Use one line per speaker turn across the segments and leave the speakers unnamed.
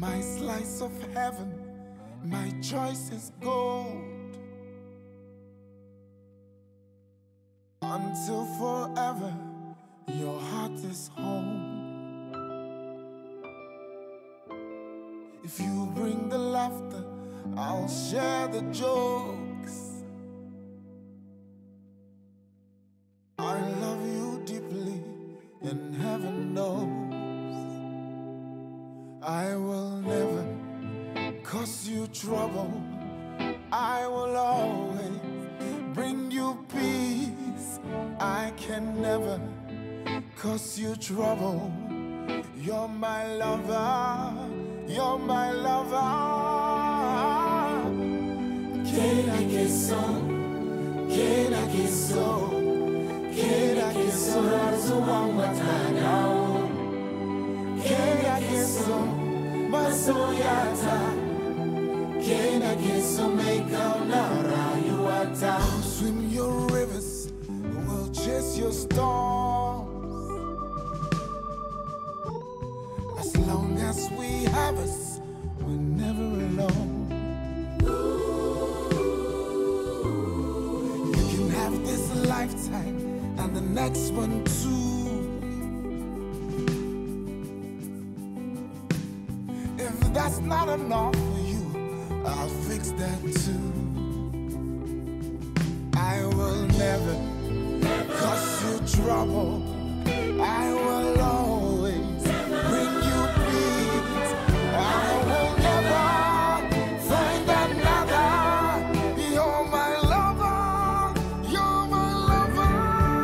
my slice of heaven, my choice is gold. Until forever, your heart is home. If you bring the laughter, I'll share the jokes. I love you deeply, and heaven knows I will never cause you trouble. I will always bring you peace. I can never cause you trouble. You're my lover, you're my lover. Queda que son, queda que son, queda que son, Razuwangwatanao. Queda que son, Masoyata. Queda que son, Mekaunara Yuata. Swim your rivers, we'll chase your storms. As long as we have us, we're never alone. You can have this lifetime and the next one too. If that's not enough for you, I'll fix that too. I will never cause you trouble. I will always bring you peace. I will never find another. You're my lover. You're my lover.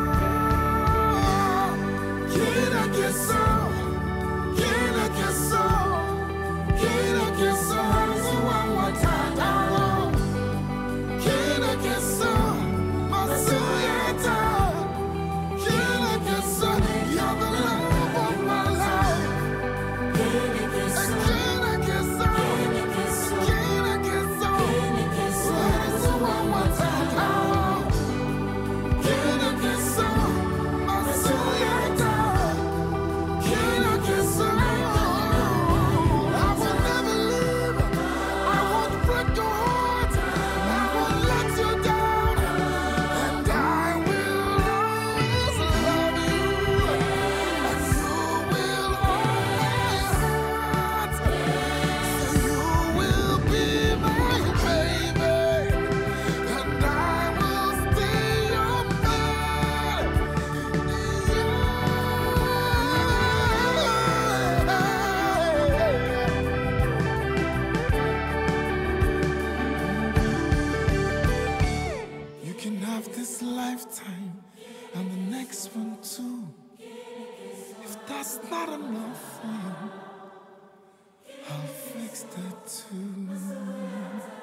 Queda que son, queda que son, queda que son, Razuwangwatanao. Queda que son, Masoyata. Queda que son, you're the love of my life. Queda que son, queda que son, Razuwangwatanao. Queda que son, Masoyata. Queda que son, I will never leave. I won't break your heart. I won't let you down. And I will always love you. And you will always hurt. So you will be my baby. And I will stay your man. You can have this lifetime and the next one too. If that's not enough for you, I'll fix that too.